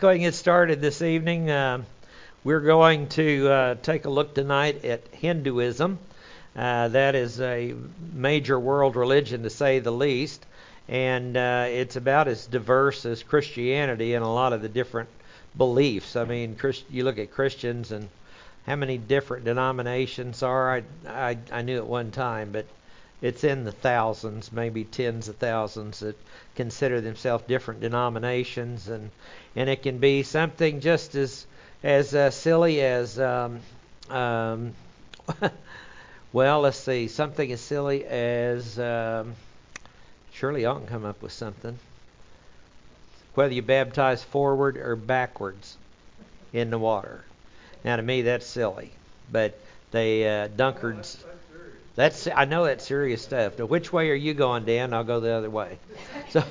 Go ahead and get started this evening. We're going to take a look tonight at Hinduism. That is a major world religion, to say the least, and it's about as diverse as Christianity in a lot of the different beliefs. I mean, you look at Christians and how many different denominations are. I knew at one time, but it's in the thousands, maybe tens of thousands, that consider themselves different denominations, and it can be something just as silly as well, let's see, something as silly as surely I can come up with something. Whether you baptize forward or backwards in the water. Now, to me, that's silly, but they Dunkards. I know that's serious stuff. Now, which way are you going, Dan? I'll go the other way. So,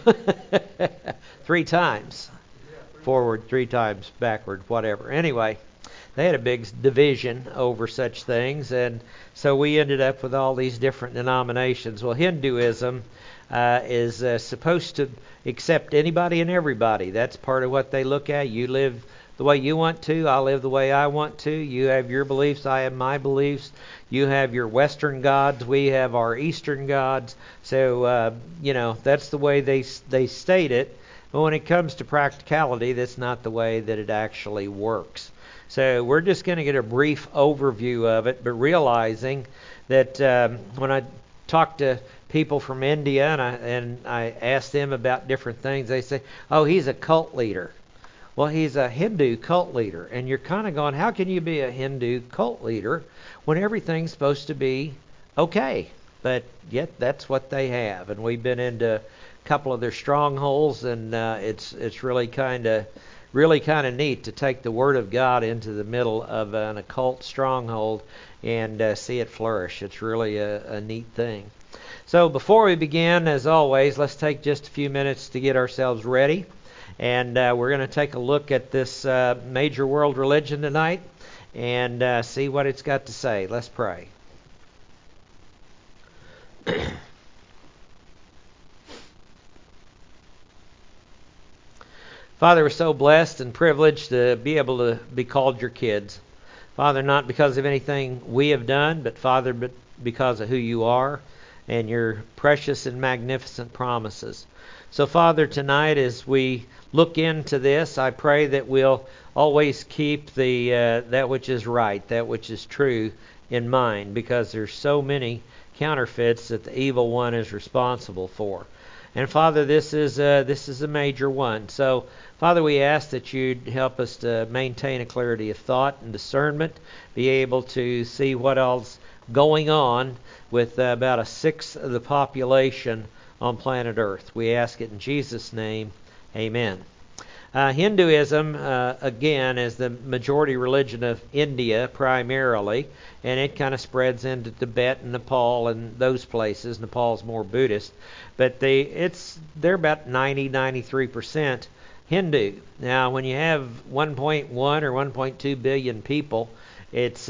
3 times forward, 3 times backward, whatever. Anyway, they had a big division over such things, and so we ended up with all these different denominations. Well, Hinduism is supposed to accept anybody and everybody. That's part of what they look at. You live the way you want to, I'll live the way I want to. You have your beliefs, I have my beliefs. You have your Western gods, we have our Eastern gods. So, that's the way they state it. But when it comes to practicality, that's not the way that it actually works. So we're just going to get a brief overview of it, but realizing that when I talk to people from India and I ask them about different things, they say, oh, he's a cult leader. Well, he's a Hindu cult leader. And you're kind of going, how can you be a Hindu cult leader when everything's supposed to be okay? But yet that's what they have. And we've been into a couple of their strongholds, and it's really kind of neat to take the Word of God into the middle of an occult stronghold and see it flourish. It's really a neat thing. So before we begin, as always, let's take just a few minutes to get ourselves ready. And we're going to take a look at this major world religion tonight and see what it's got to say. Let's pray. Father, we're so blessed and privileged to be able to be called your kids. Father, not because of anything we have done, but Father, but because of who you are and your precious and magnificent promises. So, Father, tonight as we look into this, I pray that we'll always keep the that which is right, that which is true in mind, because there's so many counterfeits that the evil one is responsible for. And Father, this is a major one. So, Father, we ask that you'd help us to maintain a clarity of thought and discernment, be able to see what else going on with about 1/6 of the population on planet Earth. We ask it in Jesus' name. Amen. Hinduism, again, is the majority religion of India primarily, and it kind of spreads into Tibet and Nepal and those places. Nepal's more Buddhist, but they're about 93% Hindu. Now, when you have 1.1 or 1.2 billion people, it's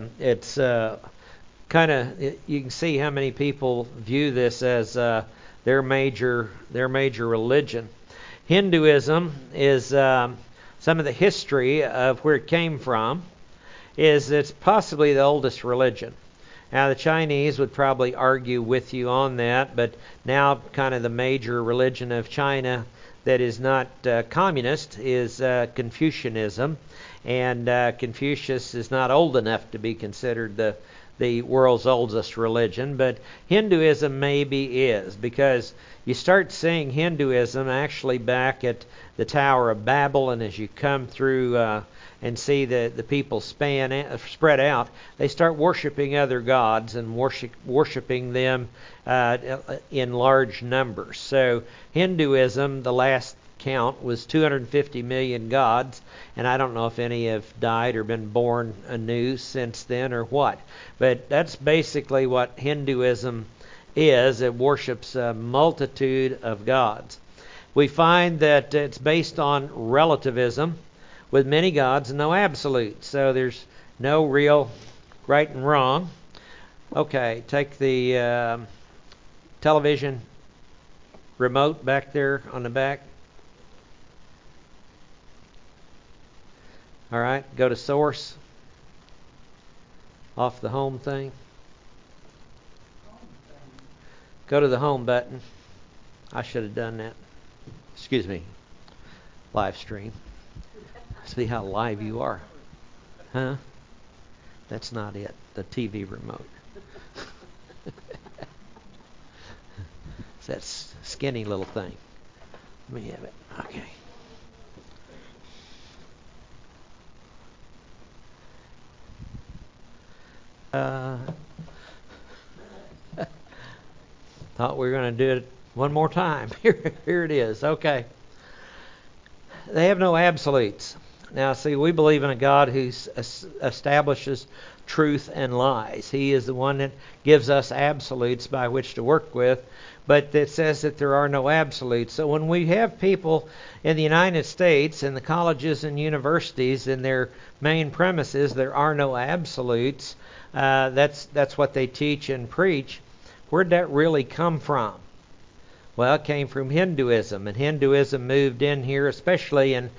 kind of, you can see how many people view this as their major religion. Hinduism is some of the history of where it came from. It's possibly the oldest religion. Now, the Chinese would probably argue with you on that, but now kind of the major religion of China that is not communist is Confucianism, and Confucius is not old enough to be considered the world's oldest religion, but Hinduism maybe is, because you start seeing Hinduism actually back at the Tower of Babel, and as you come through and see the people spread out, they start worshiping other gods and worshiping them in large numbers. So Hinduism, the last count, was 250 million gods, and I don't know if any have died or been born anew since then or what. But that's basically what Hinduism is. It worships a multitude of gods. We find that it's based on relativism, with many gods and no absolutes. So there's no real right and wrong. Okay, take the television remote back there on the back. All right, go to source. Off the home thing. Go to the home button. I should have done that. Excuse me. Live stream. See how live you are. Huh? That's not it. The TV remote. It's that skinny little thing. Let me have it. Okay. Thought we were going to do it one more time. Here it is. Okay. They have no absolutes. Now, see, we believe in a God who establishes truth and lies. He is the one that gives us absolutes by which to work with, but it says that there are no absolutes. So when we have people in the United States, in the colleges and universities, in their main premises, there are no absolutes. That's what they teach and preach. Where'd that really come from? Well, it came from Hinduism, and Hinduism moved in here, especially in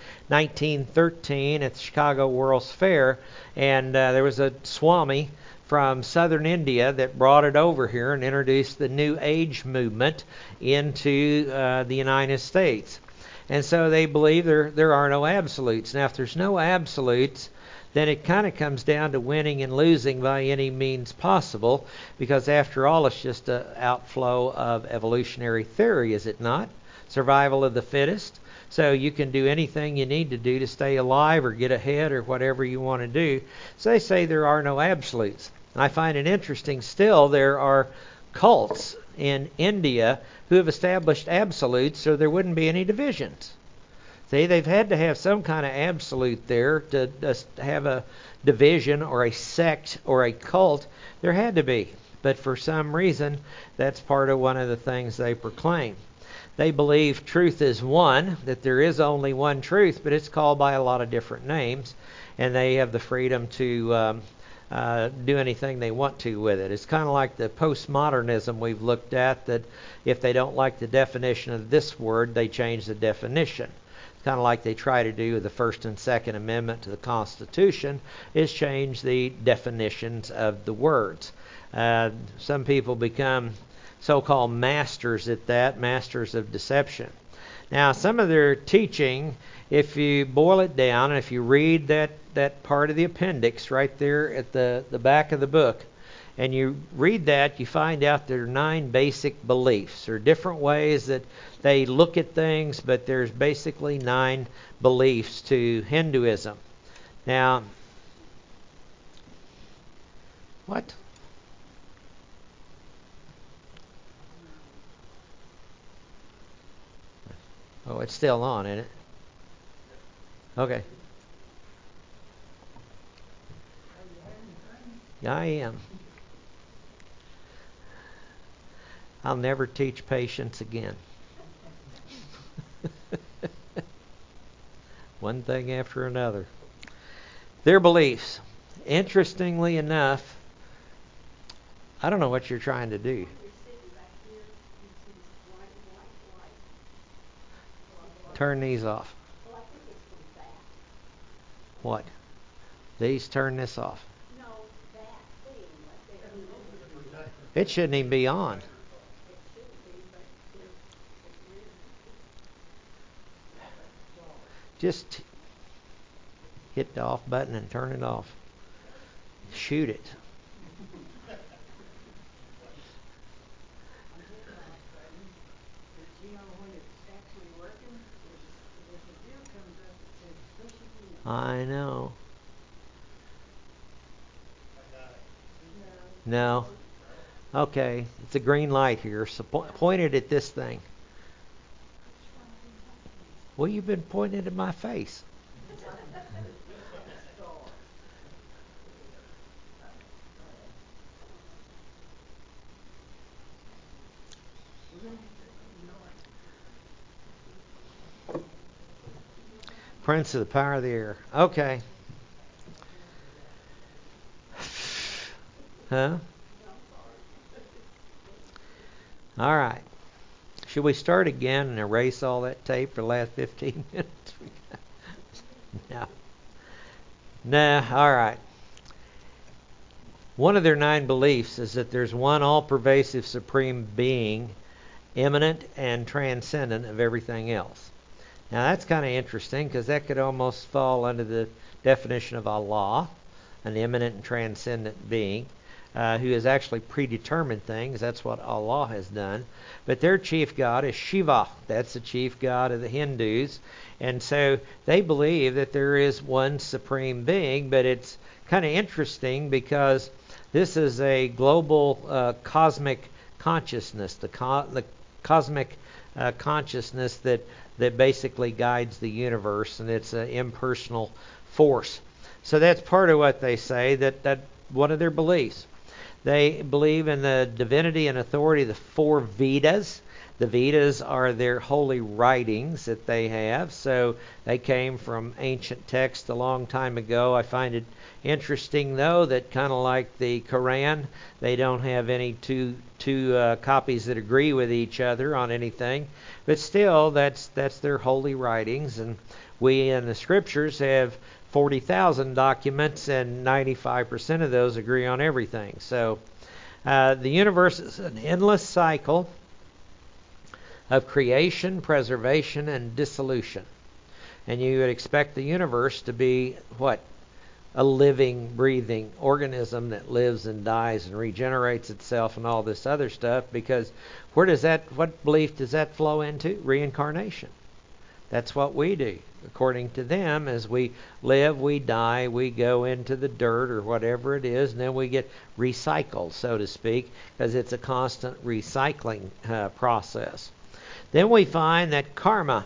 1913 at the Chicago World's Fair, and there was a Swami from southern India that brought it over here and introduced the New Age movement into the United States. And so they believe there are no absolutes. Now, if there's no absolutes, then it kind of comes down to winning and losing by any means possible, because after all, it's just an outflow of evolutionary theory, is it not? Survival of the fittest. So you can do anything you need to do to stay alive or get ahead or whatever you want to do. So they say there are no absolutes. I find it interesting still there are cults in India who have established absolutes so there wouldn't be any divisions. See, they've had to have some kind of absolute there to have a division or a sect or a cult. There had to be. But for some reason, that's part of one of the things they proclaim. They believe truth is one, that there is only one truth, but it's called by a lot of different names, and they have the freedom to do anything they want to with it. It's kind of like the postmodernism we've looked at, that if they don't like the definition of this word, they change the definition. Kind of like they try to do with the First and Second Amendment to the Constitution, is change the definitions of the words. Some people become so-called masters at that, masters of deception. Now, some of their teaching, if you boil it down, and if you read that part of the appendix right there at the back of the book, and you read that, you find out there are 9 basic beliefs. There are different ways that they look at things, but there's basically 9 beliefs to Hinduism. Now, what? Oh, it's still on, isn't it? Okay. I am. I'll never teach patience again. One thing after another. Their beliefs. Interestingly enough, I don't know what you're trying to do. Turn these off. What? These, turn this off. It shouldn't even be on. Just hit the off button and turn it off. Shoot it. I know. No. Okay. It's a green light here. So point it at this thing. Well, you've been pointing at my face. Prince of the power of the air. Okay. Huh? All right. Should we start again and erase all that tape for the last 15 minutes? No. Nah, all right. One of their 9 beliefs is that there's one all-pervasive supreme being, immanent and transcendent of everything else. Now that's kind of interesting because that could almost fall under the definition of Allah, an immanent and transcendent being who has actually predetermined things. That's what Allah has done. But their chief god is Shiva. That's the chief god of the Hindus. And so they believe that there is one supreme being, but it's kind of interesting because this is a global cosmic consciousness, the cosmic consciousness that basically guides the universe, and it's an impersonal force. So that's part of what they say, that one of their beliefs. They believe in the divinity and authority of the 4 Vedas. The Vedas are their holy writings that they have. So they came from ancient texts a long time ago. I find it interesting, though, that kind of like the Quran, they don't have any two copies that agree with each other on anything. But still, that's their holy writings. And we in the Scriptures have 40,000 documents, and 95% of those agree on everything. So the universe is an endless cycle of creation, preservation, and dissolution. And you would expect the universe to be what? A living, breathing organism that lives and dies and regenerates itself and all this other stuff, because what belief does that flow into? Reincarnation. That's what we do. According to them, as we live, we die, we go into the dirt or whatever it is, and then we get recycled, so to speak, because it's a constant recycling process. Then we find that karma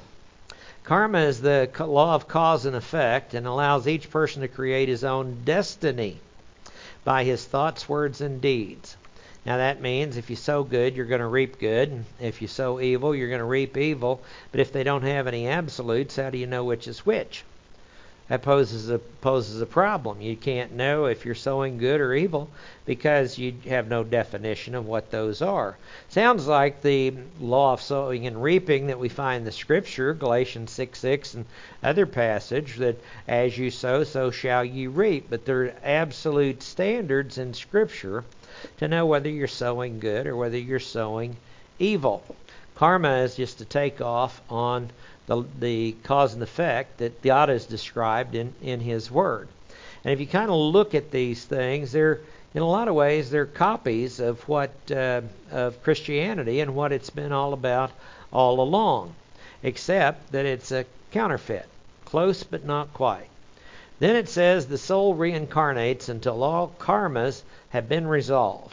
is the law of cause and effect, and allows each person to create his own destiny by his thoughts, words, and deeds. Now that means if you sow good, you're going to reap good. And if you sow evil, you're going to reap evil. But if they don't have any absolutes, how do you know which is which? That poses a problem. You can't know if you're sowing good or evil because you have no definition of what those are. Sounds like the law of sowing and reaping that we find in the Scripture, Galatians 6:6 and other passage, that as you sow, so shall you reap. But there are absolute standards in Scripture to know whether you're sowing good or whether you're sowing evil. Karma is just to take off on the cause and effect that God has described in His Word. And if you kind of look at these things, they're in a lot of ways they're copies of of Christianity and what it's been all about all along, except that it's a counterfeit, close but not quite. Then it says the soul reincarnates until all karmas have been resolved.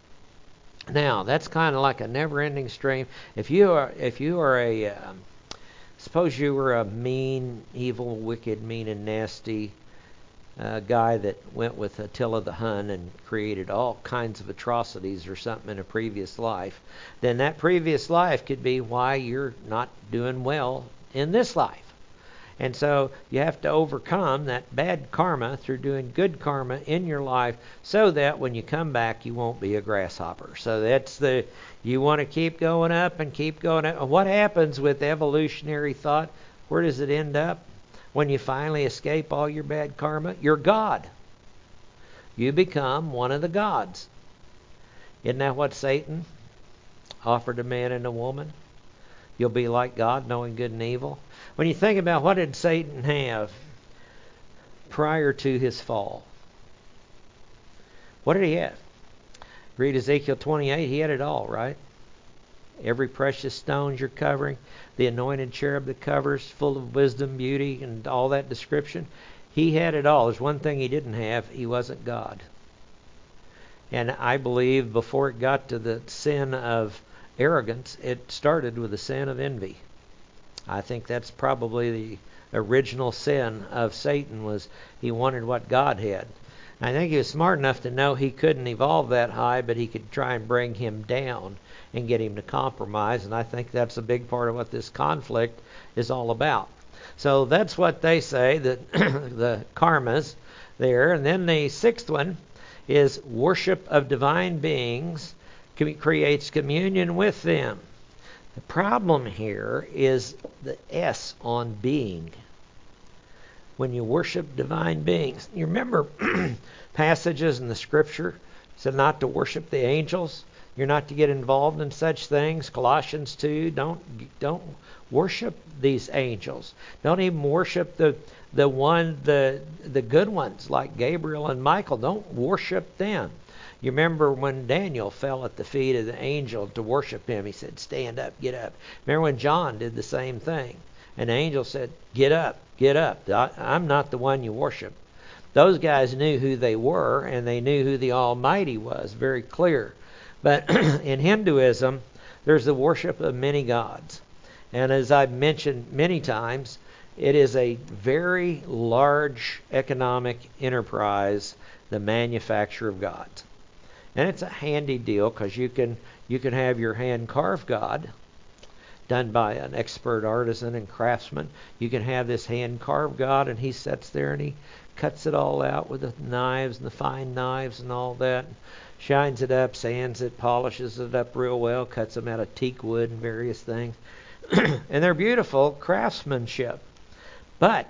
Now that's kind of like a never-ending stream. If you are suppose you were a mean, evil, wicked, mean, and nasty guy that went with Attila the Hun and created all kinds of atrocities or something in a previous life, then that previous life could be why you're not doing well in this life. And so you have to overcome that bad karma through doing good karma in your life so that when you come back, you won't be a grasshopper. So you want to keep going up and keep going up. What happens with evolutionary thought? Where does it end up? When you finally escape all your bad karma, you're God. You become one of the gods. Isn't that what Satan offered a man and a woman? You'll be like God, knowing good and evil. When you think about what did Satan have prior to his fall? What did he have? Read Ezekiel 28, he had it all, right? Every precious stone you're covering, the anointed cherub that covers, full of wisdom, beauty, and all that description. He had it all. There's one thing he didn't have. He wasn't God. And I believe before it got to the sin of arrogance, it started with the sin of envy. I think that's probably the original sin of Satan, was he wanted what God had. I think he was smart enough to know he couldn't evolve that high, but he could try and bring him down and get him to compromise. And I think that's a big part of what this conflict is all about. So that's what they say, that the karmas there. And then the 6th one is worship of divine beings creates communion with them. The problem here is the S on being. when you worship divine beings. You remember passages in the Scripture said not to worship the angels. You're not to get involved in such things. Colossians 2, don't worship these angels. Don't even worship the good ones like Gabriel and Michael. Don't worship them. You remember when Daniel fell at the feet of the angel to worship him. He said, stand up, get up. Remember when John did the same thing. And the angel said, get up, get up. I'm not the one you worship. Those guys knew who they were, and they knew who the Almighty was. Very clear. But in Hinduism, there's the worship of many gods. And as I've mentioned many times, it is a very large economic enterprise, the manufacture of gods. And it's a handy deal because you can have your hand-carved god done by an expert artisan and craftsman. You can have this hand-carved god, and he sits there and he cuts it all out with the knives and the fine knives and all that. Shines it up, sands it, polishes it up real well, cuts them out of teak wood and various things. And they're beautiful craftsmanship. But,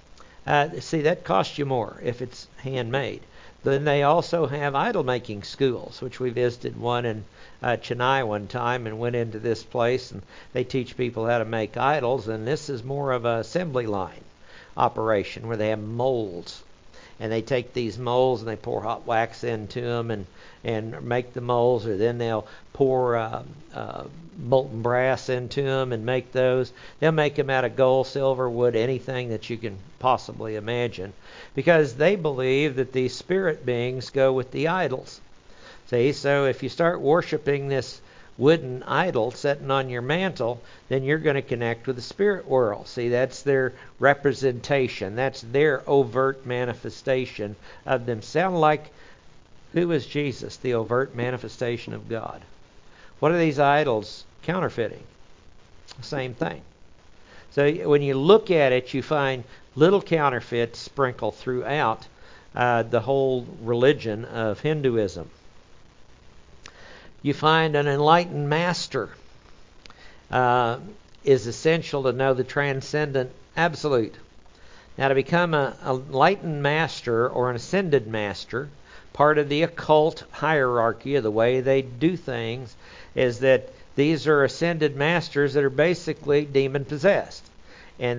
see, that costs you more if it's handmade. Then they also have idol-making schools, which we visited one in Chennai one time and went into this place. And they teach people how to make idols. And this is more of an assembly line operation where they have molds. And they take these molds and they pour hot wax into them and make the molds, or then they'll pour molten brass into them and make those. They'll make them out of gold, silver, wood, anything that you can possibly imagine, because they believe that these spirit beings go with the idols. See, so if you start worshiping this wooden idol sitting on your mantle, then you're going to connect with the spirit world. See, that's their representation. That's their overt manifestation of them. Sound like, who is Jesus? The overt manifestation of God. What are these idols counterfeiting? Same thing. So when you look at it, you find little counterfeits sprinkled throughout the whole religion of Hinduism. You find an enlightened master is essential to know the transcendent absolute. Now, to become an enlightened master or an ascended master, part of the occult hierarchy of the way they do things is that these are ascended masters that are basically demon-possessed. And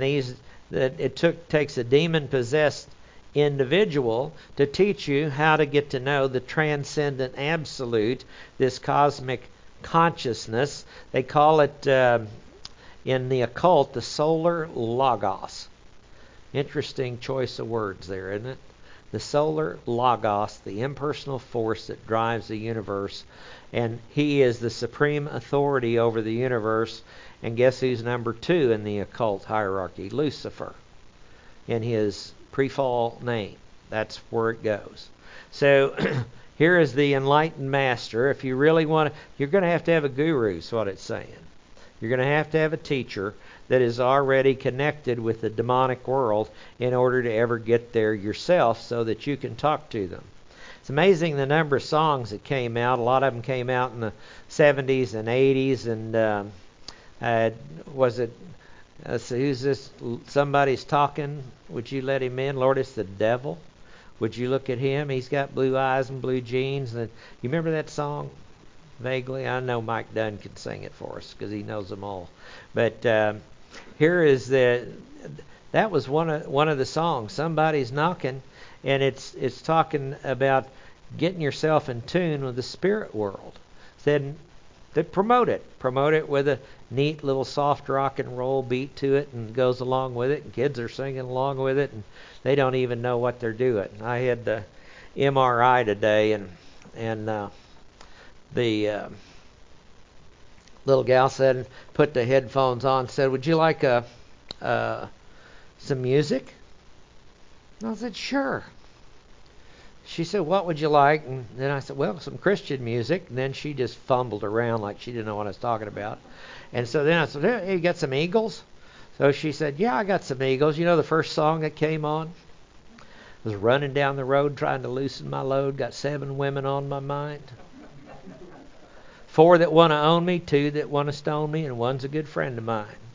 it takes a demon-possessed individual to teach you how to get to know the transcendent absolute, this cosmic consciousness. They call it in the occult the solar logos. Interesting choice of words there, isn't it? The solar logos, the impersonal force that drives the universe. And he is the supreme authority over the universe. And guess who's number 2 in the occult hierarchy? Lucifer, in his pre-fall name. That's where it goes. So here is the enlightened master. If you really want to, you're going to have a guru, is what it's saying. You're going to have a teacher that is already connected with the demonic world in order to ever get there yourself so that you can talk to them. It's amazing the number of songs that came out. A lot of them came out in the 70s and 80s. And was it, so who's this? Somebody's talking. Would you let him in? Lord, it's the devil. Would you look at him? He's got blue eyes and blue jeans. And you remember that song? Vaguely. I know Mike Dunn can sing it for us because he knows them all. But here is that was one of the songs. Somebody's knocking, and it's talking about getting yourself in tune with the spirit world. Then promote it with a neat little soft rock and roll beat to it, and goes along with it, and kids are singing along with it, and they don't even know what they're doing. I had the MRI today, and the little gal said, put the headphones on, said, "Would you like some music?" And I said, "Sure." She said, "What would you like?" And then I said, "Well, some Christian music." And then she just fumbled around like she didn't know what I was talking about. And so then I said, "Hey, you got some Eagles?" So she said, "Yeah, I got some Eagles." You know the first song that came on? I was running down the road trying to loosen my load. Got 7 women on my mind. 4 that want to own me, 2 that want to stone me, and 1's a good friend of mine.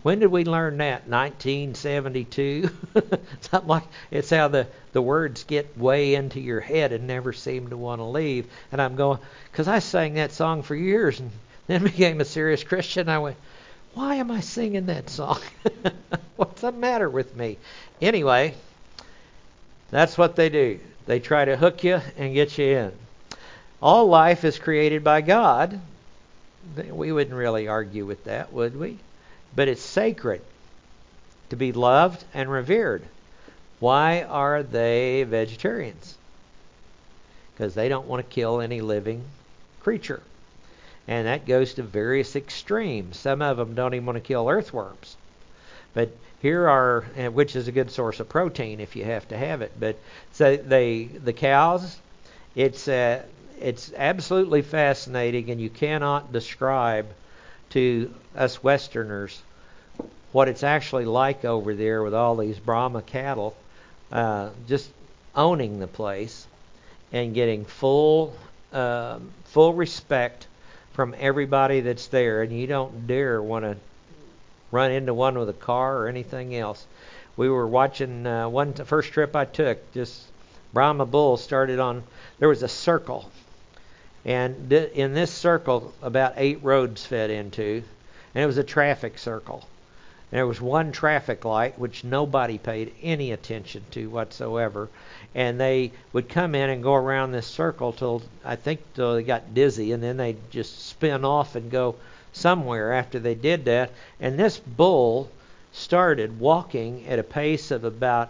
When did we learn that? 1972? Something like it's how the words get way into your head and never seem to want to leave. And I'm going, because I sang that song for years and then became a serious Christian. I went, why am I singing that song? What's the matter with me? Anyway, that's what they do. They try to hook you and get you in. All life is created by God. We wouldn't really argue with that, would we? But it's sacred to be loved and revered. Why are they vegetarians? Because they don't want to kill any living creature. And that goes to various extremes. Some of them don't even want to kill earthworms. But here are, which is a good source of protein if you have to have it. But so the cows, it's absolutely fascinating, and you cannot describe to us Westerners what it's actually like over there with all these Brahma cattle just owning the place and getting full respect from everybody that's there, and you don't dare want to run into one with a car or anything else. We were watching the first trip I took, just Brahma bulls started on, there was a circle, and in this circle about 8 roads fed into, and it was a traffic circle. And there was one traffic light which nobody paid any attention to whatsoever, and they would come in and go around this circle till they got dizzy, and then they'd just spin off and go somewhere after they did that. And this bull started walking at a pace of about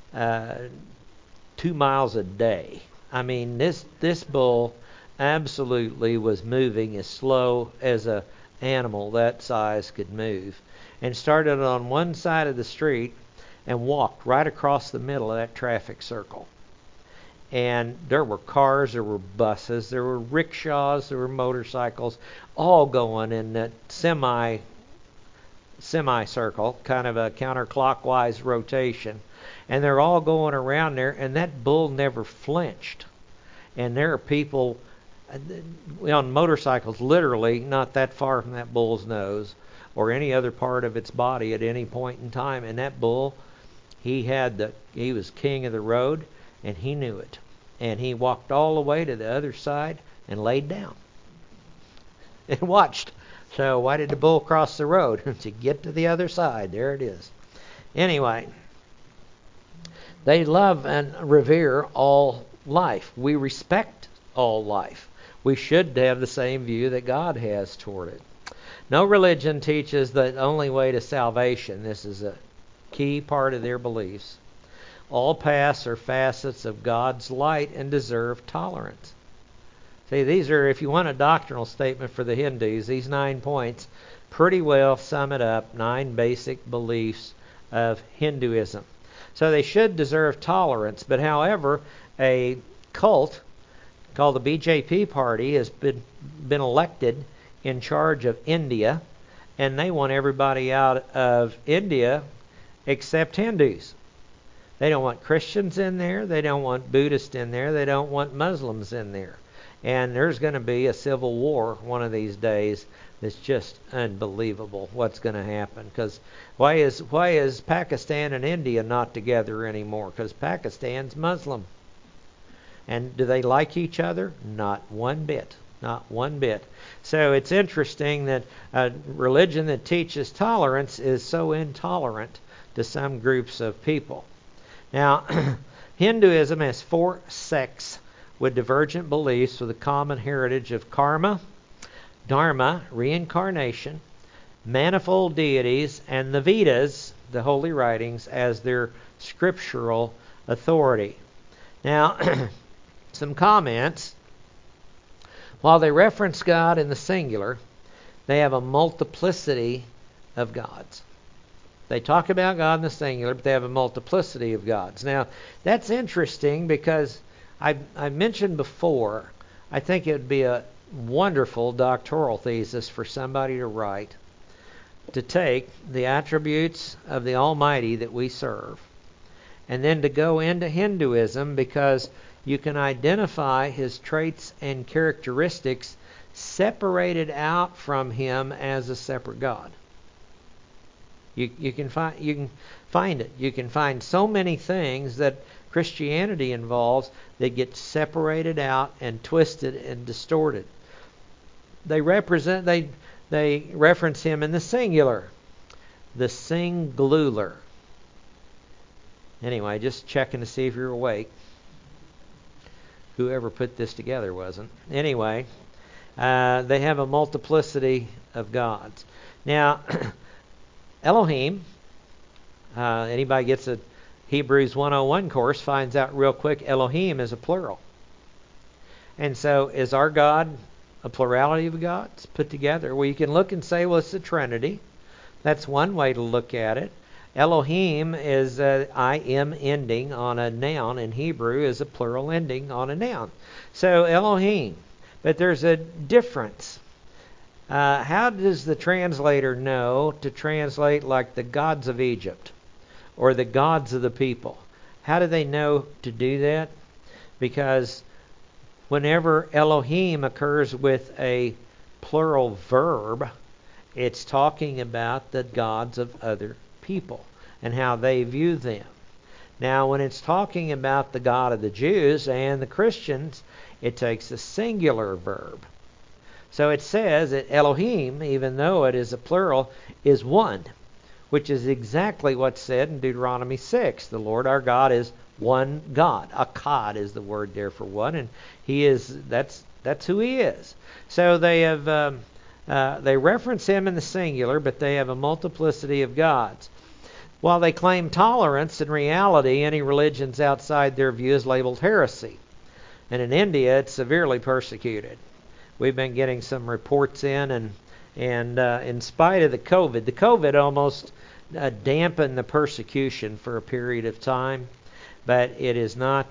2 miles a day. I mean, this bull absolutely was moving as slow as a animal that size could move, and started on one side of the street and walked right across the middle of that traffic circle. And there were cars, there were buses, there were rickshaws, there were motorcycles, all going in that semicircle, kind of a counterclockwise rotation. And they're all going around there, and that bull never flinched. And there are people on motorcycles literally not that far from that bull's nose or any other part of its body at any point in time. And that bull, he was king of the road, and he knew it. And he walked all the way to the other side and laid down and watched. So why did the bull cross the road? To get to the other side. There it is. Anyway, they love and revere all life. We respect all life. We should have the same view that God has toward it. No religion teaches the only way to salvation. This is a key part of their beliefs. All paths are facets of God's light and deserve tolerance. See, these are, if you want a doctrinal statement for the Hindus, these 9 points pretty well sum it up, 9 basic beliefs of Hinduism. So they should deserve tolerance, but however, a cult called the BJP party has been elected in charge of India, and they want everybody out of India except Hindus. They don't want Christians in there. They don't want Buddhists in there. They don't want Muslims in there. And there's going to be a civil war one of these days that's just unbelievable what's going to happen. Because why is Pakistan and India not together anymore? Because Pakistan's Muslim. And do they like each other? Not one bit. Not one bit. So it's interesting that a religion that teaches tolerance is so intolerant to some groups of people. Now, Hinduism has 4 sects with divergent beliefs with a common heritage of karma, dharma, reincarnation, manifold deities, and the Vedas, the holy writings, as their scriptural authority. Now, some comments. While they reference God in the singular, they have a multiplicity of gods. They talk about God in the singular, but they have a multiplicity of gods. Now, that's interesting because I mentioned before, I think it would be a wonderful doctoral thesis for somebody to write, to take the attributes of the Almighty that we serve, and then to go into Hinduism, because you can identify his traits and characteristics separated out from him as a separate God. You can find it. You can find so many things that Christianity involves that get separated out and twisted and distorted. They reference him in the singular, the singular. Anyway, just checking to see if you're awake. Whoever put this together wasn't. Anyway, they have a multiplicity of gods. Now, Elohim, anybody gets a Hebrews 101 course finds out real quick Elohim is a plural. And so is our God a plurality of gods put together? Well, you can look and say, well, it's the Trinity. That's one way to look at it. Elohim is I-M ending on a noun in Hebrew is a plural ending on a noun. So Elohim. But there's a difference. How does the translator know to translate like the gods of Egypt or the gods of the people? How do they know to do that? Because whenever Elohim occurs with a plural verb, it's talking about the gods of other people and how they view them. Now, when it's talking about the God of the Jews and the Christians, it takes a singular verb. So it says that Elohim, even though it is a plural, is one, which is exactly what's said in Deuteronomy 6. The Lord our God is one God. Akkad is the word there for one, and that's who he is. So they have they reference him in the singular, but they have a multiplicity of gods. While they claim tolerance, in reality, any religions outside their view is labeled heresy. And in India, it's severely persecuted. We've been getting some reports in, and in spite of the COVID almost dampened the persecution for a period of time, but it is not.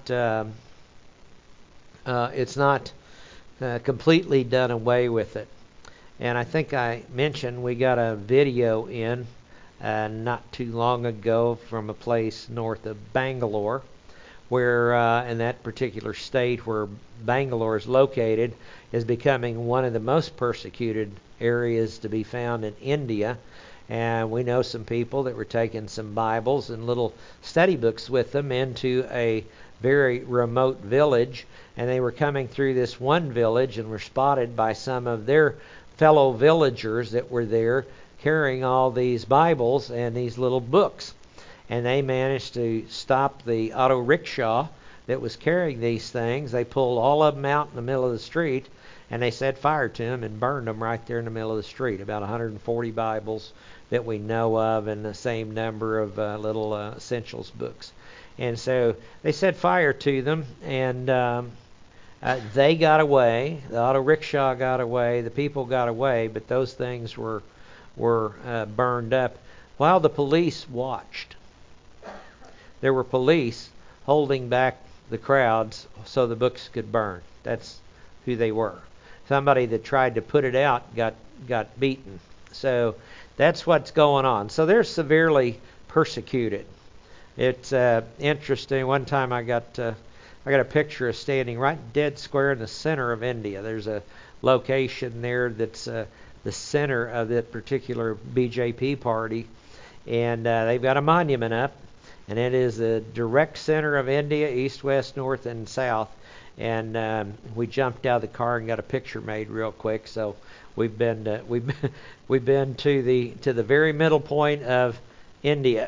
It's not completely done away with it. And I think I mentioned we got a video in not too long ago from a place north of Bangalore, where in that particular state where Bangalore is located is becoming one of the most persecuted areas to be found in India. And we know some people that were taking some Bibles and little study books with them into a very remote village, and they were coming through this one village and were spotted by some of their fellow villagers that were there carrying all these Bibles and these little books. And they managed to stop the auto rickshaw that was carrying these things. They pulled all of them out in the middle of the street, and they set fire to them and burned them right there in the middle of the street. About 140 Bibles that we know of, and the same number of little essentials books. And so they set fire to them, and they got away. The auto rickshaw got away. The people got away, but those things were burned up while the police watched. There were police holding back the crowds so the books could burn. That's who they were. Somebody that tried to put it out got beaten. So that's what's going on. So they're severely persecuted. It's interesting. One time I got a picture of standing right dead square in the center of India. There's a location there that's the center of that particular BJP party, and they've got a monument up, and it is the direct center of India, east, west, north, and south. And we jumped out of the car and got a picture made real quick. So we've been to the very middle point of India.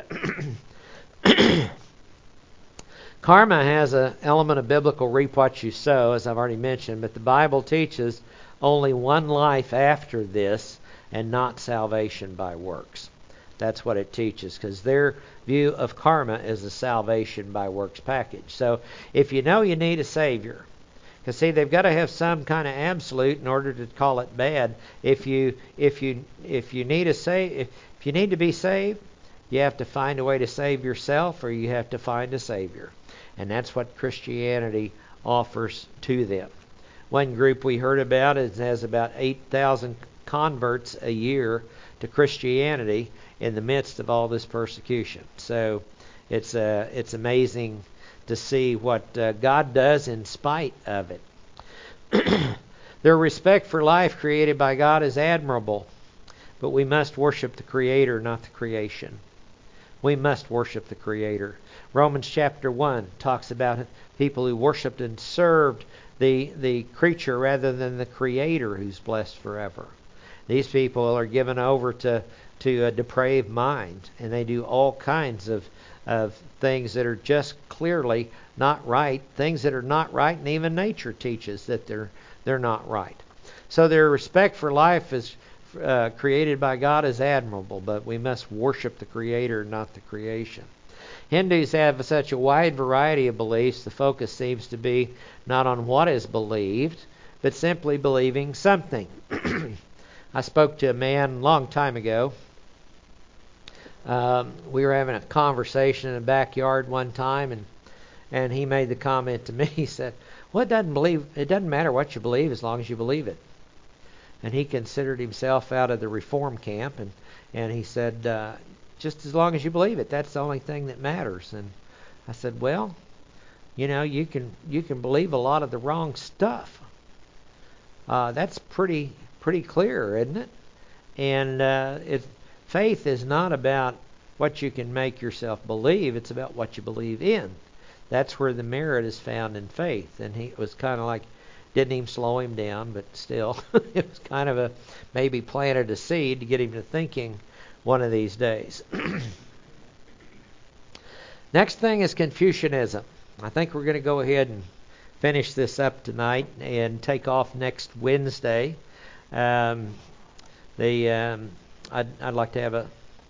Karma has an element of biblical reap what you sow, as I've already mentioned, but the Bible teaches only one life after this and not salvation by works. That's what it teaches, because their view of karma is a salvation by works package. So if you know you need a Savior, because see, they've got to have some kind of absolute in order to call it bad. If you need to be saved, you have to find a way to save yourself, or you have to find a Savior. And that's what Christianity offers to them. One group we heard about has about 8,000 converts a year to Christianity in the midst of all this persecution. So it's amazing to see what God does in spite of it. Their respect for life created by God is admirable. But we must worship the Creator, not the creation. We must worship the Creator. Romans chapter 1 talks about people who worshiped and served the creature rather than the Creator who's blessed forever. These people are given over to a depraved mind, and they do all kinds of things that are just clearly not right, things that are not right, and even nature teaches that they're not right. So their respect for life is created by God is admirable, but we must worship the Creator, not the creation. Hindus have such a wide variety of beliefs, the focus seems to be not on what is believed, but simply believing something. I spoke to a man a long time ago. We were having a conversation in the backyard one time, and he made the comment to me. He said, well, it doesn't matter what you believe as long as you believe it. And he considered himself out of the Reform camp, and he said, just as long as you believe it, that's the only thing that matters. And I said, well, you can believe a lot of the wrong stuff. That's pretty clear, isn't it? And faith is not about what you can make yourself believe. It's about what you believe in. That's where the merit is found in faith. And it was kind of like, didn't even slow him down, but still, it was kind of maybe planted a seed to get him to thinking one of these days. Next thing is Confucianism. I think we're going to go ahead and finish this up tonight and take off next Wednesday. I'd like to have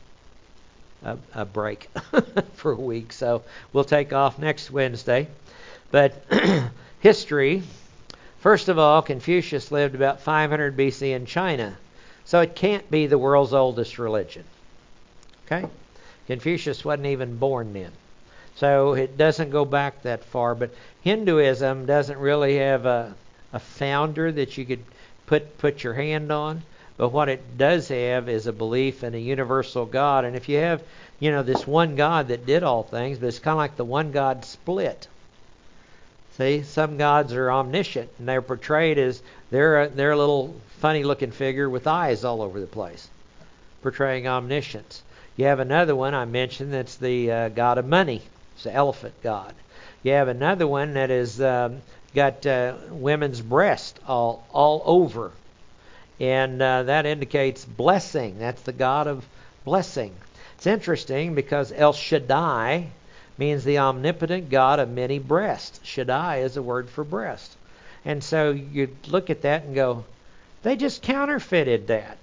a break for a week, so we'll take off next Wednesday. But history. First of all, Confucius lived about 500 BC in China, so it can't be the world's oldest religion. Okay? Confucius wasn't even born then. So it doesn't go back that far, but Hinduism doesn't really have a founder that you could put your hand on, but what it does have is a belief in a universal God. And if you have, this one God that did all things, but it's kind of like the one God split. See, some gods are omniscient, and they're portrayed as they're a little funny-looking figure with eyes all over the place, portraying omniscience. You have another one I mentioned that's the god of money. It's the elephant god. You have another one that is got women's breast all over, and that indicates blessing. That's the god of blessing. It's interesting because El Shaddai means the omnipotent God of many breasts. Shaddai is a word for breast. And so you look at that and go, they just counterfeited that.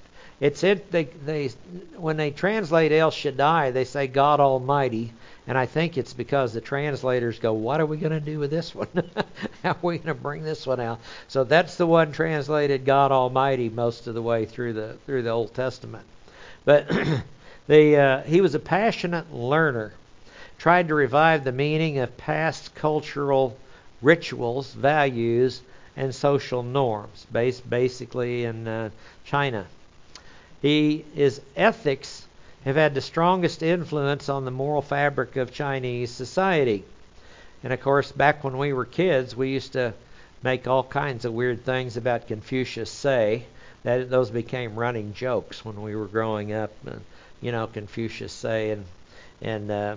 When they translate El Shaddai, they say God Almighty, and I think it's because the translators go, what are we going to do with this one? How are we going to bring this one out? So that's the one translated God Almighty most of the way through the Old Testament. But he was a passionate learner. Tried to revive the meaning of past cultural rituals, values, and social norms, based basically in China. His ethics have had the strongest influence on the moral fabric of Chinese society. And of course, back when we were kids, we used to make all kinds of weird things about Confucius say. Those became running jokes when we were growing up. Confucius say, and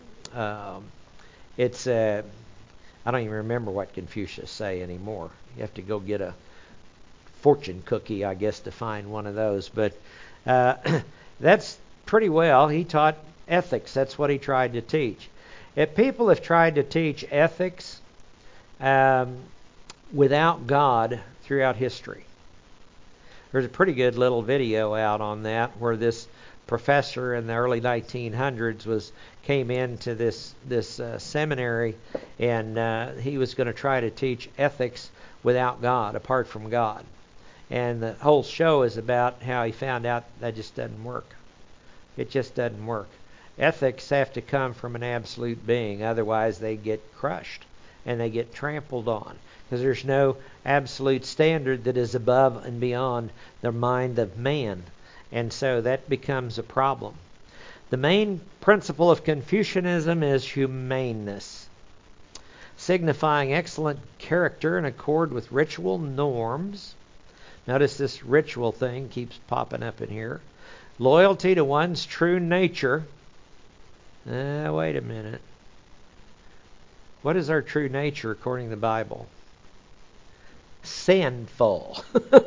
it's I don't even remember what Confucius say anymore. You have to go get a fortune cookie, I guess, to find one of those. But that's pretty well. He taught ethics. That's what he tried to teach. If people have tried to teach ethics without God throughout history, there's a pretty good little video out on that where this professor in the early 1900s came into this seminary, and he was going to try to teach ethics without God, apart from God. And the whole show is about how he found out that just doesn't work. It just doesn't work. Ethics have to come from an absolute being, otherwise they get crushed and they get trampled on, because there's no absolute standard that is above and beyond the mind of man. And so that becomes a problem. The main principle of Confucianism is humaneness, signifying excellent character in accord with ritual norms. Notice this ritual thing keeps popping up in here. Loyalty to one's true nature. Wait a minute. What is our true nature according to the Bible? Sinful.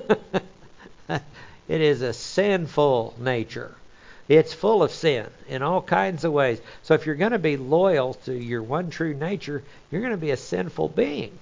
It is a sinful nature. It's full of sin in all kinds of ways. So if you're going to be loyal to your one true nature, you're going to be a sinful being.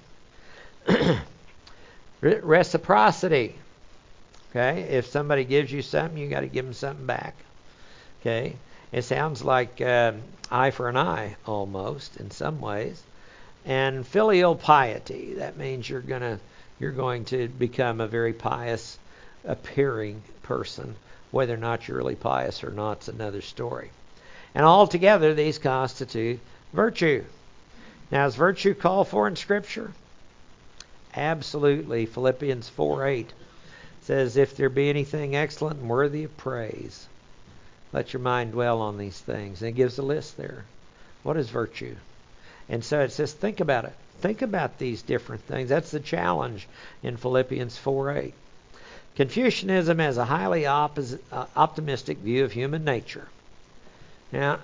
Reciprocity. Okay? If somebody gives you something, you got to give them something back. Okay? It sounds like eye for an eye almost in some ways. And filial piety. That means you're going to become a very pious appearing person. Whether or not you're really pious or not is another story. And altogether, these constitute virtue. Now, is virtue called for in Scripture? Absolutely. Philippians 4:8 says, if there be anything excellent and worthy of praise, let your mind dwell on these things. And it gives a list there. What is virtue? And so it says, think about it. Think about these different things. That's the challenge in Philippians 4:8. Confucianism has a highly optimistic view of human nature. Now,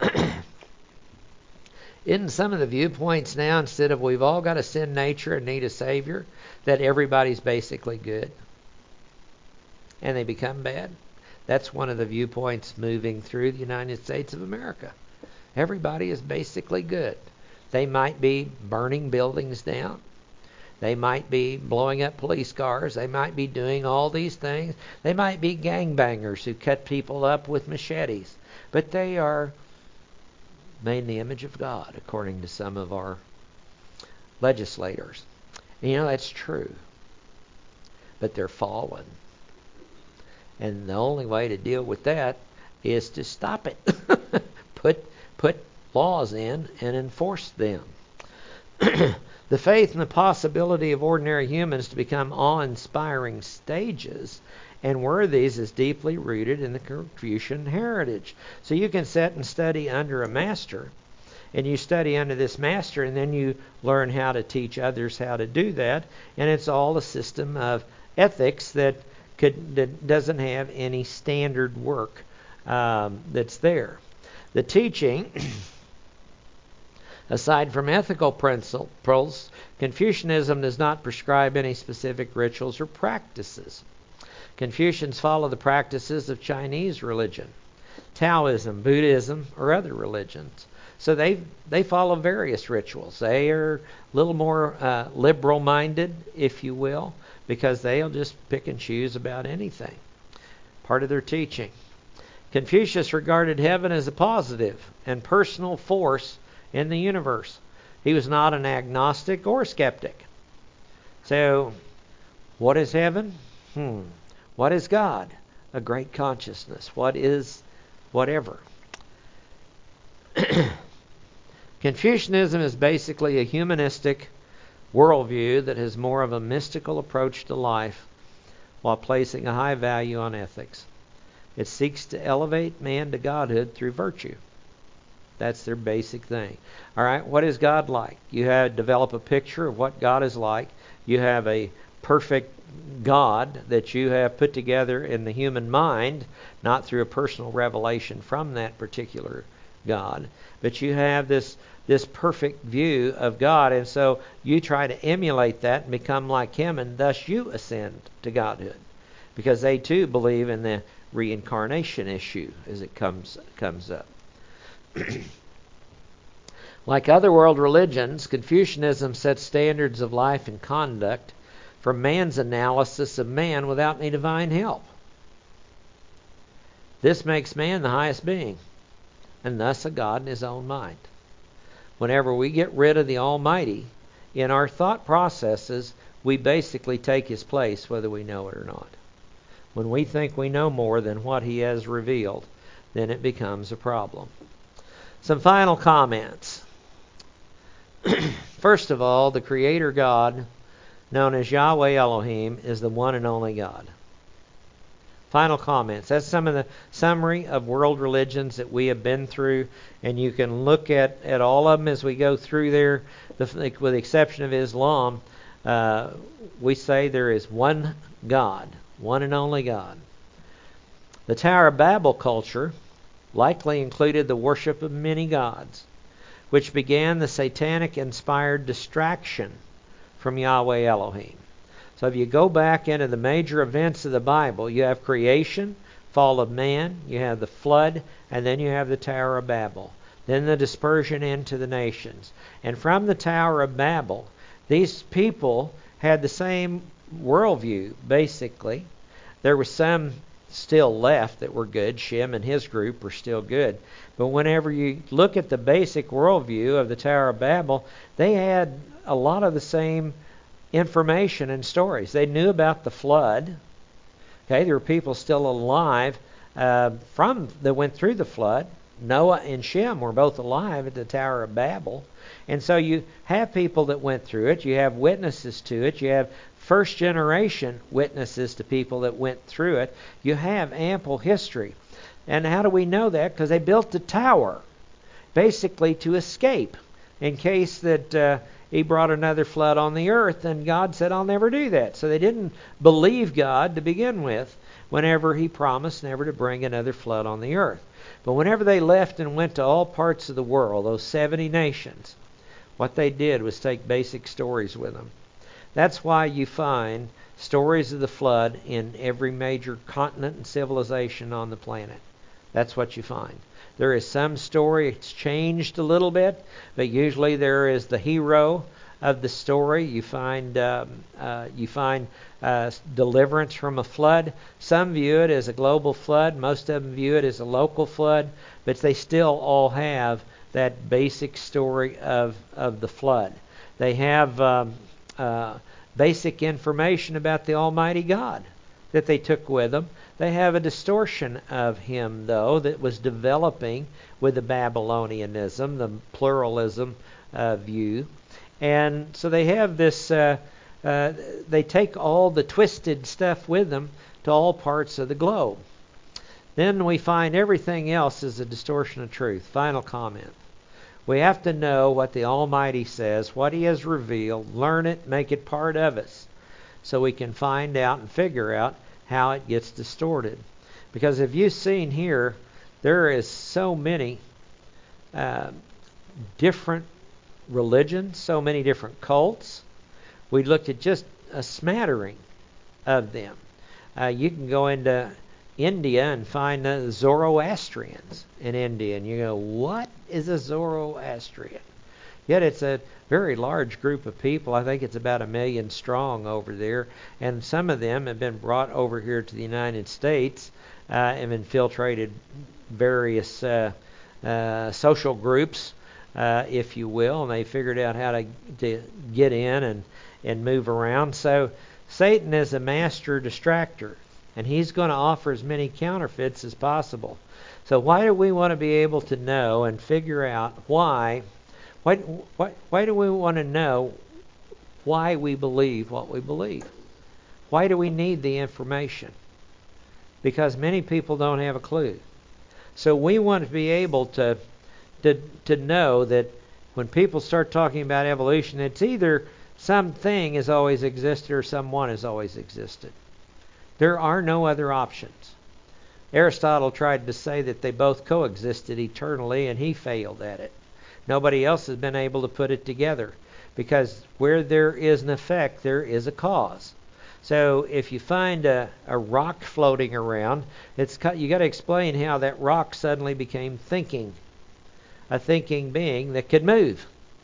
in some of the viewpoints now, instead of we've all got a sin nature and need a Savior, that everybody's basically good and they become bad. That's one of the viewpoints moving through the United States of America. Everybody is basically good. They might be burning buildings down. They might be blowing up police cars. They might be doing all these things. They might be gangbangers who cut people up with machetes. But they are made in the image of God, according to some of our legislators. And that's true. But they're fallen. And the only way to deal with that is to stop it. Put laws in and enforce them. The faith and the possibility of ordinary humans to become awe-inspiring stages and worthies is deeply rooted in the Confucian heritage. So you can sit and study under a master, and you study under this master, and then you learn how to teach others how to do that. And it's all a system of ethics that doesn't have any standard work that's there. The teaching, aside from ethical principles, Confucianism does not prescribe any specific rituals or practices. Confucians follow the practices of Chinese religion, Taoism, Buddhism, or other religions. So they follow various rituals. They are a little more liberal-minded, if you will, because they'll just pick and choose about anything. Part of their teaching. Confucius regarded heaven as a positive and personal force in the universe. He was not an agnostic or skeptic. So, what is heaven? What is God? A great consciousness. What is whatever? Confucianism is basically a humanistic worldview that has more of a mystical approach to life while placing a high value on ethics. It seeks to elevate man to godhood through virtue. That's their basic thing. All right, what is God like? You have develop a picture of what God is like. You have a perfect God that you have put together in the human mind, not through a personal revelation from that particular God, but you have this perfect view of God, and so you try to emulate that and become like Him, and thus you ascend to godhood, because they too believe in the reincarnation issue as it comes up. Like other world religions, Confucianism sets standards of life and conduct for man's analysis of man without any divine help. This makes man the highest being, and thus a God in his own mind. Whenever we get rid of the Almighty in our thought processes, we basically take His place whether we know it or not. When we think we know more than what He has revealed, then it becomes a problem. Some final comments. First of all, the Creator God, known as Yahweh Elohim, is the one and only God. Final comments. That's some of the summary of world religions that we have been through, and you can look at all of them as we go through there. With the exception of Islam, we say there is one God, one and only God. The Tower of Babel culture likely included the worship of many gods, which began the satanic-inspired distraction from Yahweh Elohim. So if you go back into the major events of the Bible, you have creation, fall of man, you have the flood, and then you have the Tower of Babel. Then the dispersion into the nations. And from the Tower of Babel, these people had the same worldview, basically. There were some still left that were good. Shem and his group were still good. But whenever you look at the basic worldview of the Tower of Babel, they had a lot of the same information and stories. They knew about the flood. Okay, there were people still alive that went through the flood. Noah and Shem were both alive at the Tower of Babel. And so you have people that went through it. You have witnesses to it. You have first generation witnesses to people that went through it. You have ample history. And how do we know that? Because they built the tower basically to escape in case that he brought another flood on the earth. And God said, I'll never do that. So they didn't believe God to begin with whenever he promised never to bring another flood on the earth. But whenever they left and went to all parts of the world, those 70 nations, what they did was take basic stories with them. That's why you find stories of the flood in every major continent and civilization on the planet. That's what you find. There is some story, it's changed a little bit, but usually there is the hero of the story. You find deliverance from a flood. Some view it as a global flood. Most of them view it as a local flood, but they still all have that basic story of the flood. They have basic information about the Almighty God that they took with them. They have a distortion of him, though, that was developing with the Babylonianism, the pluralism view. And so they have this, they take all the twisted stuff with them to all parts of the globe. Then we find everything else is a distortion of truth. Final comment. We have to know what the Almighty says, what he has revealed, learn it, make it part of us, so we can find out and figure out how it gets distorted. Because if you've seen here, there is so many different religions, so many different cults. We looked at just a smattering of them. You can go into India and find the Zoroastrians in India, and you go, what is a Zoroastrian? Yet it's a very large group of people. I think it's about 1 million strong over there, and some of them have been brought over here to the United States and infiltrated various social groups, if you will, and they figured out how to get in and move around. So Satan is a master distractor, and he's going to offer as many counterfeits as possible. So why do we want to be able to know and figure out why do we want to know why we believe what we believe? Why do we need the information? Because many people don't have a clue. So we want to be able to know that when people start talking about evolution, it's either something has always existed or someone has always existed. There are no other options. Aristotle tried to say that they both coexisted eternally, and he failed at it. Nobody else has been able to put it together, because where there is an effect, there is a cause. So if you find a rock floating around, you got to explain how that rock suddenly became thinking, a thinking being that could move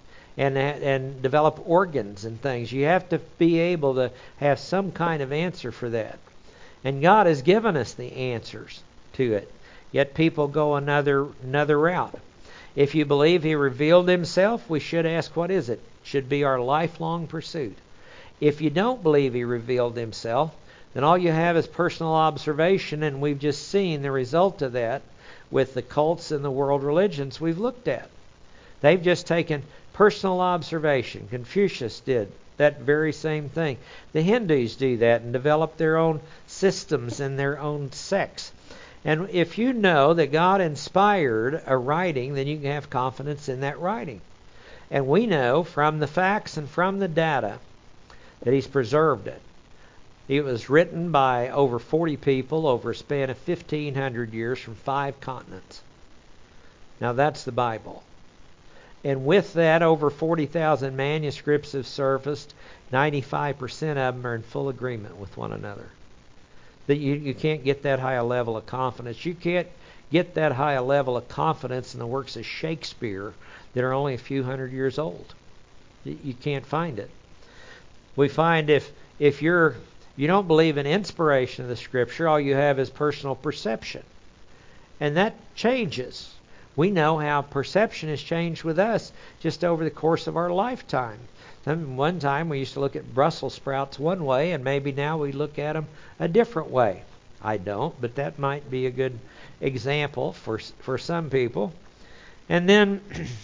and develop organs and things. You have to be able to have some kind of answer for that. And God has given us the answers to it. Yet people go another route. If you believe he revealed himself, we should ask, what is it? Should be our lifelong pursuit. If you don't believe he revealed himself, then all you have is personal observation, and we've just seen the result of that with the cults and the world religions we've looked at. They've just taken personal observation. Confucius did that very same thing. The Hindus do that and develop their own systems and their own sects. And if you know that God inspired a writing, then you can have confidence in that writing. And we know from the facts and from the data that he's preserved it. It was written by over 40 people over a span of 1,500 years from 5 continents. Now that's the Bible. And with that, over 40,000 manuscripts have surfaced. 95% of them are in full agreement with one another. That you can't get that high a level of confidence. You can't get that high a level of confidence in the works of Shakespeare that are only a few hundred years old. You can't find it. We find if you don't believe in inspiration of the Scripture, all you have is personal perception. And that changes. We know how perception has changed with us just over the course of our lifetime. One time we used to look at Brussels sprouts one way, and maybe now we look at them a different way. I don't, but that might be a good example for some people. And then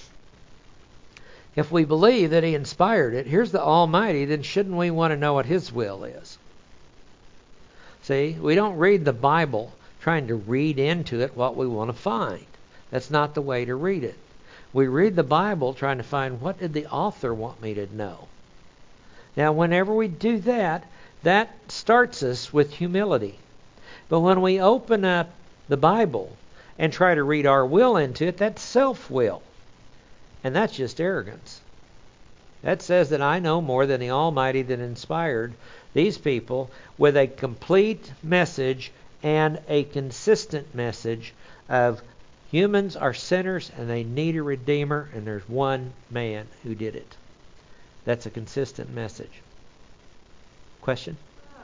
if we believe that He inspired it, here's the Almighty, then shouldn't we want to know what His will is? See, we don't read the Bible trying to read into it what we want to find. That's not the way to read it. We read the Bible trying to find, what did the author want me to know? Now, whenever we do that, that starts us with humility. But when we open up the Bible and try to read our will into it, that's self-will. And that's just arrogance. That says that I know more than the Almighty that inspired these people with a complete message and a consistent message of humans are sinners and they need a Redeemer, and there's one man who did it. That's a consistent message. Question?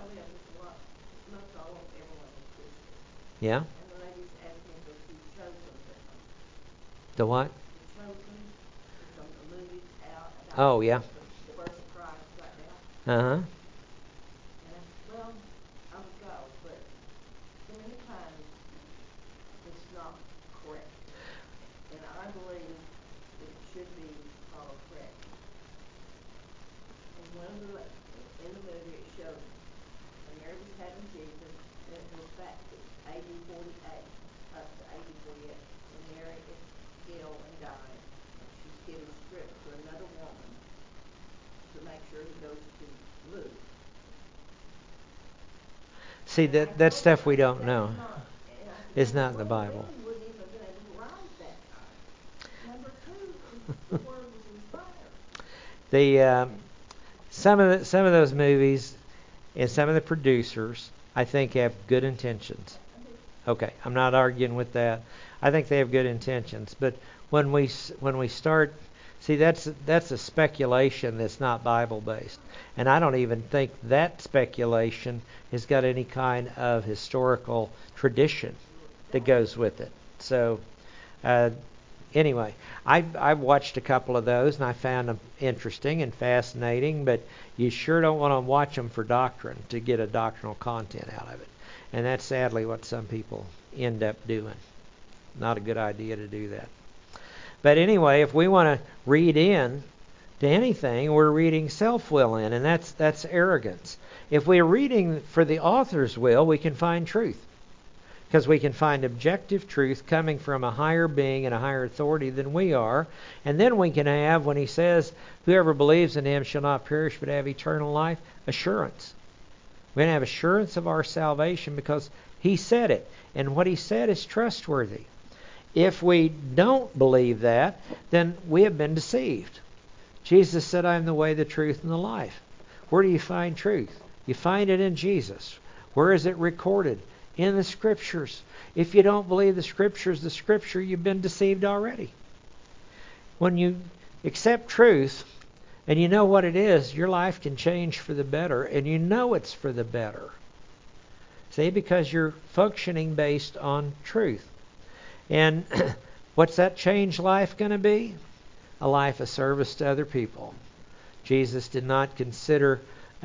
Yeah? The what? Oh, yeah. Uh-huh. Well, I would go, but so many times it's not correct. And I believe that it should be followed correct. And in the movie it showed when Mary was having Jesus, and it goes back to AD 48, up to AD 48, when Mary is ill and dying, and she's giving script to another woman to make sure he goes to Luke. See, that stuff we don't know. It's not in the Bible. Number two, the word was inspired. Some of those movies and some of the producers, I think, have good intentions. Okay, I'm not arguing with that. I think they have good intentions, but when we start, see, that's a speculation that's not Bible based, and I don't even think that speculation has got any kind of historical tradition that goes with it. So, anyway, I've watched a couple of those and I found them interesting and fascinating, but you sure don't want to watch them for doctrine to get a doctrinal content out of it. And that's sadly what some people end up doing. Not a good idea to do that. But anyway, if we want to read in to anything, we're reading self-will in, and that's arrogance. If we're reading for the author's will, we can find truth. Because we can find objective truth coming from a higher being and a higher authority than we are. And then we can have, when he says, whoever believes in him shall not perish but have eternal life, assurance. We can have assurance of our salvation because he said it. And what he said is trustworthy. If we don't believe that, then we have been deceived. Jesus said, I am the way, the truth, and the life. Where do you find truth? You find it in Jesus. Where is it recorded? In the Scriptures. If you don't believe the Scriptures, you've been deceived already. When you accept truth and you know what it is, your life can change for the better, and you know it's for the better. See, because you're functioning based on truth. And what's that changed life going to be? A life of service to other people. Jesus considered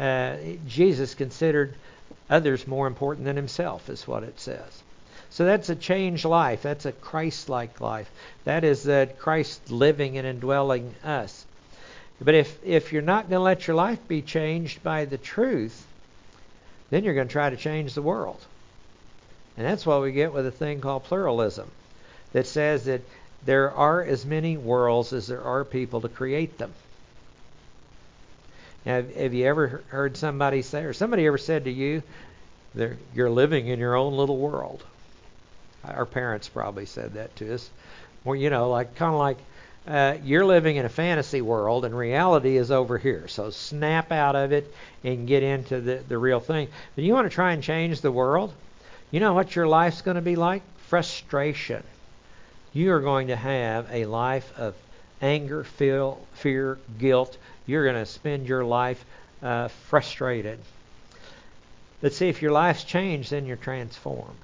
others more important than himself, is what it says. So that's a changed life. That's a Christ-like life. That is Christ living and indwelling us. But if you're not going to let your life be changed by the truth, then you're going to try to change the world. And that's what we get with a thing called pluralism, that says that there are as many worlds as there are people to create them. Have you ever heard somebody say, or somebody ever said to you, you're living in your own little world? Our parents probably said that to us. Well, like kind of like you're living in a fantasy world and reality is over here. So snap out of it and get into the real thing. But you want to try and change the world? You know what your life's going to be like? Frustration. You are going to have a life of anger, fear, guilt. You're going to spend your life frustrated. But see, if your life's changed, then you're transformed.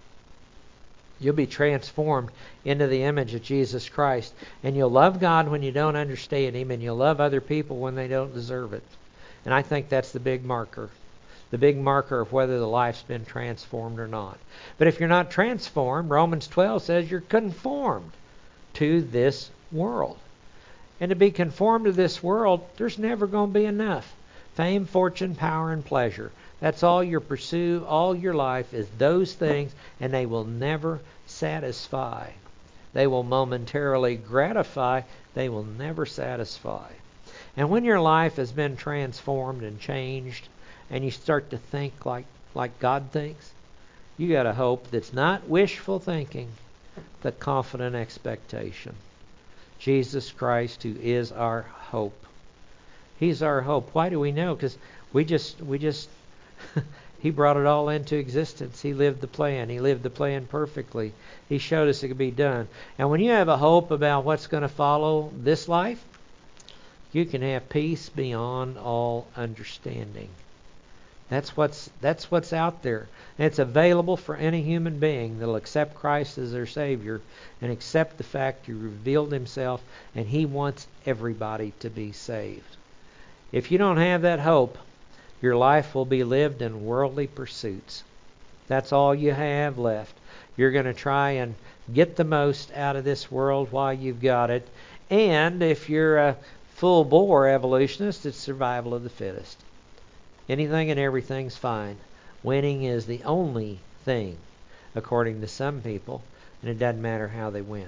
You'll be transformed into the image of Jesus Christ. And you'll love God when you don't understand Him, and you'll love other people when they don't deserve it. And I think that's the big marker. The big marker of whether the life's been transformed or not. But if you're not transformed, Romans 12 says you're conformed to this world. And to be conformed to this world, there's never going to be enough. Fame, fortune, power, and pleasure. That's all you pursue all your life is those things, and they will never satisfy. They will momentarily gratify. They will never satisfy. And when your life has been transformed and changed, and you start to think like God thinks, you got a hope that's not wishful thinking, but confident expectation. Jesus Christ, who is our hope. He's our hope. Why do we know? Because we just He brought it all into existence. He lived the plan. He lived the plan perfectly. He showed us it could be done. And when you have a hope about what's going to follow this life, you can have peace beyond all understanding. That's what's out there. And it's available for any human being that'll accept Christ as their Savior and accept the fact He revealed Himself and He wants everybody to be saved. If you don't have that hope, your life will be lived in worldly pursuits. That's all you have left. You're going to try and get the most out of this world while you've got it. And if you're a full-bore evolutionist, it's survival of the fittest. Anything and everything's fine. Winning is the only thing, according to some people, and it doesn't matter how they win.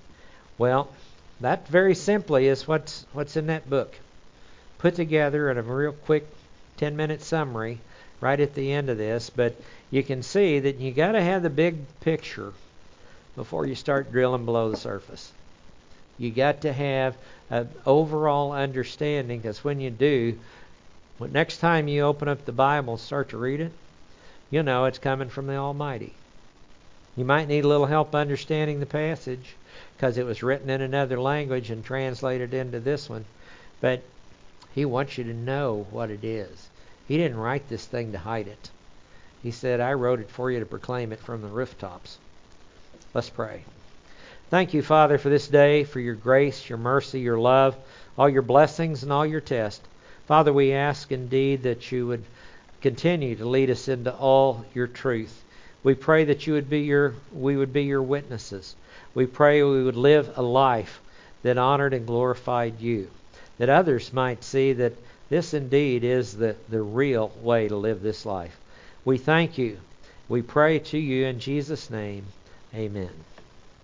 Well, that very simply is what's in that book. Put together in a real quick 10-minute summary right at the end of this, but you can see that you got to have the big picture before you start drilling below the surface. You got to have an overall understanding, because when you do, next time you open up the Bible and start to read it, you know it's coming from the Almighty. You might need a little help understanding the passage because it was written in another language and translated into this one, but He wants you to know what it is. He didn't write this thing to hide it. He said, I wrote it for you to proclaim it from the rooftops. Let's pray. Thank you, Father, for this day, for your grace, your mercy, your love, all your blessings and all your tests. Father, we ask indeed that you would continue to lead us into all your truth. We pray that we would be your witnesses. We pray we would live a life that honored and glorified you, that others might see that this indeed is the real way to live this life. We thank you. We pray to you in Jesus' name. Amen.